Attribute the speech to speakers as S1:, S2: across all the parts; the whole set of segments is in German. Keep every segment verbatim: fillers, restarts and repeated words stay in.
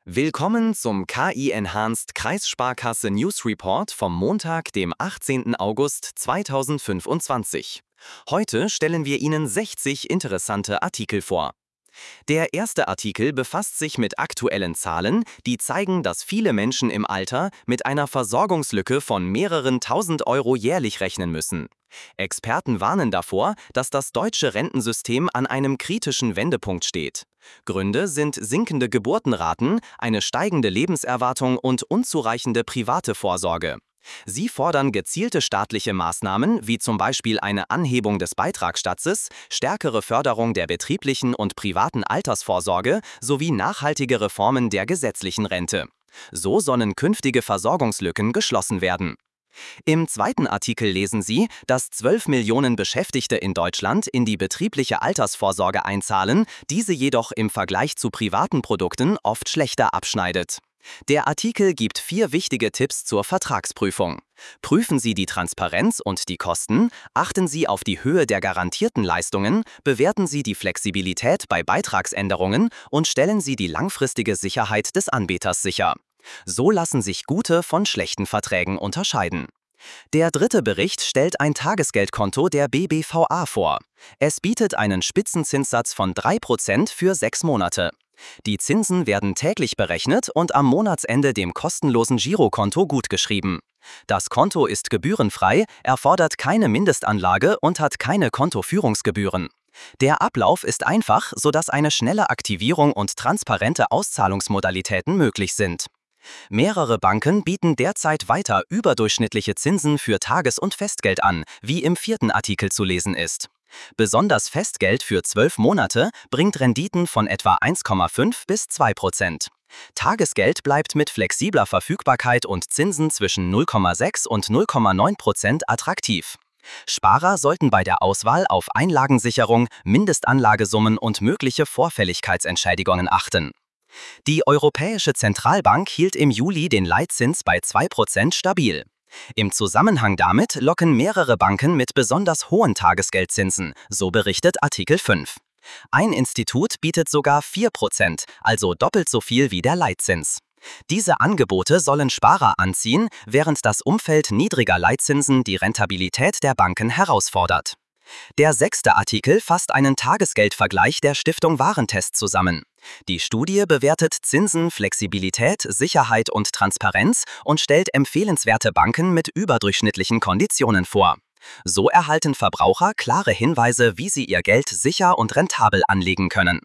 S1: Willkommen zum K I-Enhanced Kreissparkasse News Report vom Montag, dem achtzehnten August zweitausendfünfundzwanzig. Heute stellen wir Ihnen sechzig interessante Artikel vor. Der erste Artikel befasst sich mit aktuellen Zahlen, die zeigen, dass viele Menschen im Alter mit einer Versorgungslücke von mehreren tausend Euro jährlich rechnen müssen. Experten warnen davor, dass das deutsche Rentensystem an einem kritischen Wendepunkt steht. Gründe sind sinkende Geburtenraten, eine steigende Lebenserwartung und unzureichende private Vorsorge. Sie fordern gezielte staatliche Maßnahmen, wie zum Beispiel eine Anhebung des Beitragssatzes, stärkere Förderung der betrieblichen und privaten Altersvorsorge sowie nachhaltige Reformen der gesetzlichen Rente. So sollen künftige Versorgungslücken geschlossen werden. Im zweiten Artikel lesen Sie, dass zwölf Millionen Beschäftigte in Deutschland in die betriebliche Altersvorsorge einzahlen, diese jedoch im Vergleich zu privaten Produkten oft schlechter abschneidet. Der Artikel gibt vier wichtige Tipps zur Vertragsprüfung. Prüfen Sie die Transparenz und die Kosten, achten Sie auf die Höhe der garantierten Leistungen, bewerten Sie die Flexibilität bei Beitragsänderungen und stellen Sie die langfristige Sicherheit des Anbieters sicher. So lassen sich gute von schlechten Verträgen unterscheiden. Der dritte Bericht stellt ein Tagesgeldkonto der B B V A vor. Es bietet einen Spitzenzinssatz von drei Prozent für sechs Monate. Die Zinsen werden täglich berechnet und am Monatsende dem kostenlosen Girokonto gutgeschrieben. Das Konto ist gebührenfrei, erfordert keine Mindestanlage und hat keine Kontoführungsgebühren. Der Ablauf ist einfach, sodass eine schnelle Aktivierung und transparente Auszahlungsmodalitäten möglich sind. Mehrere Banken bieten derzeit weiter überdurchschnittliche Zinsen für Tages- und Festgeld an, wie im vierten Artikel zu lesen ist. Besonders Festgeld für zwölf Monate bringt Renditen von etwa eins Komma fünf bis zwei Prozent. Tagesgeld bleibt mit flexibler Verfügbarkeit und Zinsen zwischen null Komma sechs und null Komma neun Prozent attraktiv. Sparer sollten bei der Auswahl auf Einlagensicherung, Mindestanlagesummen und mögliche Vorfälligkeitsentschädigungen achten. Die Europäische Zentralbank hielt im Juli den Leitzins bei zwei Prozent stabil. Im Zusammenhang damit locken mehrere Banken mit besonders hohen Tagesgeldzinsen, so berichtet Artikel fünf. Ein Institut bietet sogar vier Prozent, also doppelt so viel wie der Leitzins. Diese Angebote sollen Sparer anziehen, während das Umfeld niedriger Leitzinsen die Rentabilität der Banken herausfordert. Der sechste Artikel fasst einen Tagesgeldvergleich der Stiftung Warentest zusammen. Die Studie bewertet Zinsen, Flexibilität, Sicherheit und Transparenz und stellt empfehlenswerte Banken mit überdurchschnittlichen Konditionen vor. So erhalten Verbraucher klare Hinweise, wie sie ihr Geld sicher und rentabel anlegen können.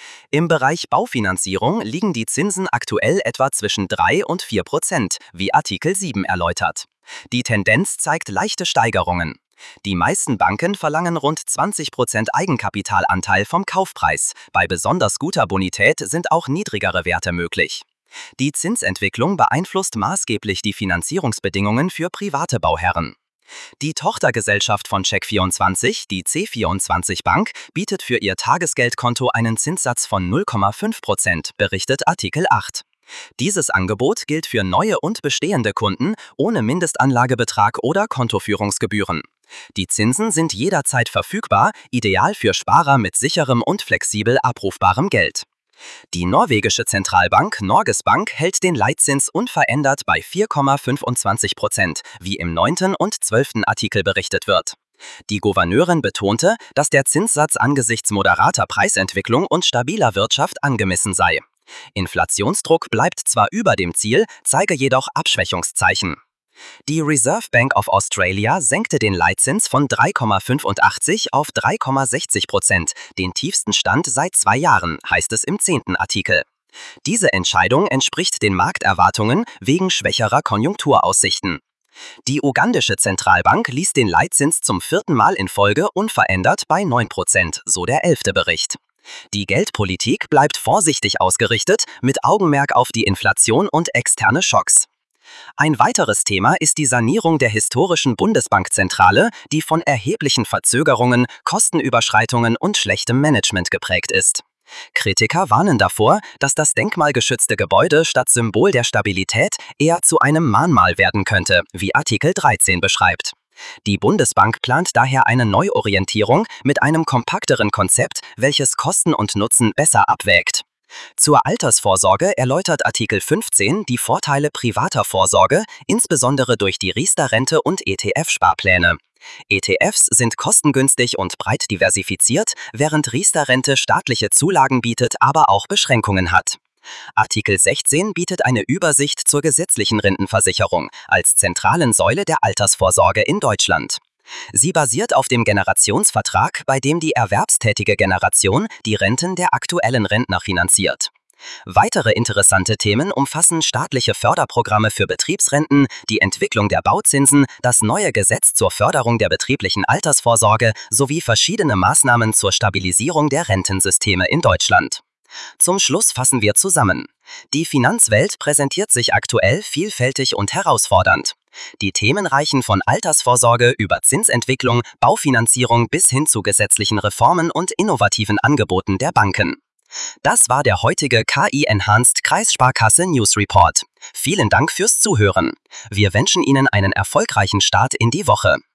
S1: Im Bereich Baufinanzierung liegen die Zinsen aktuell etwa zwischen drei und vier Prozent, wie Artikel sieben erläutert. Die Tendenz zeigt leichte Steigerungen. Die meisten Banken verlangen rund zwanzig Prozent Eigenkapitalanteil vom Kaufpreis. Bei besonders guter Bonität sind auch niedrigere Werte möglich. Die Zinsentwicklung beeinflusst maßgeblich die Finanzierungsbedingungen für private Bauherren. Die Tochtergesellschaft von Check vierundzwanzig, die C vierundzwanzig Bank, bietet für ihr Tagesgeldkonto einen Zinssatz von null Komma fünf Prozent, berichtet Artikel acht. Dieses Angebot gilt für neue und bestehende Kunden ohne Mindestanlagebetrag oder Kontoführungsgebühren. Die Zinsen sind jederzeit verfügbar, ideal für Sparer mit sicherem und flexibel abrufbarem Geld. Die norwegische Zentralbank Norges Bank hält den Leitzins unverändert bei vier Komma fünfundzwanzig Prozent, wie im neunten und zwölften Artikel berichtet wird. Die Gouverneurin betonte, dass der Zinssatz angesichts moderater Preisentwicklung und stabiler Wirtschaft angemessen sei. Inflationsdruck bleibt zwar über dem Ziel, zeige jedoch Abschwächungszeichen. Die Reserve Bank of Australia senkte den Leitzins von drei Komma fünfundachtzig auf drei Komma sechzig Prozent, den tiefsten Stand seit zwei Jahren, heißt es im zehnten Artikel. Diese Entscheidung entspricht den Markterwartungen wegen schwächerer Konjunkturaussichten. Die ugandische Zentralbank ließ den Leitzins zum vierten Mal in Folge unverändert bei neun Prozent, so der elfte Bericht. Die Geldpolitik bleibt vorsichtig ausgerichtet, mit Augenmerk auf die Inflation und externe Schocks. Ein weiteres Thema ist die Sanierung der historischen Bundesbankzentrale, die von erheblichen Verzögerungen, Kostenüberschreitungen und schlechtem Management geprägt ist. Kritiker warnen davor, dass das denkmalgeschützte Gebäude statt Symbol der Stabilität eher zu einem Mahnmal werden könnte, wie Artikel dreizehn beschreibt. Die Bundesbank plant daher eine Neuorientierung mit einem kompakteren Konzept, welches Kosten und Nutzen besser abwägt. Zur Altersvorsorge erläutert Artikel fünfzehn die Vorteile privater Vorsorge, insbesondere durch die Riester-Rente und E T F-Sparpläne. E T Fs sind kostengünstig und breit diversifiziert, während Riester-Rente staatliche Zulagen bietet, aber auch Beschränkungen hat. Artikel sechzehn bietet eine Übersicht zur gesetzlichen Rentenversicherung als zentralen Säule der Altersvorsorge in Deutschland. Sie basiert auf dem Generationsvertrag, bei dem die erwerbstätige Generation die Renten der aktuellen Rentner finanziert. Weitere interessante Themen umfassen staatliche Förderprogramme für Betriebsrenten, die Entwicklung der Bauzinsen, das neue Gesetz zur Förderung der betrieblichen Altersvorsorge sowie verschiedene Maßnahmen zur Stabilisierung der Rentensysteme in Deutschland. Zum Schluss fassen wir zusammen. Die Finanzwelt präsentiert sich aktuell vielfältig und herausfordernd. Die Themen reichen von Altersvorsorge über Zinsentwicklung, Baufinanzierung bis hin zu gesetzlichen Reformen und innovativen Angeboten der Banken. Das war der heutige K I-Enhanced Kreissparkasse News Report. Vielen Dank fürs Zuhören. Wir wünschen Ihnen einen erfolgreichen Start in die Woche.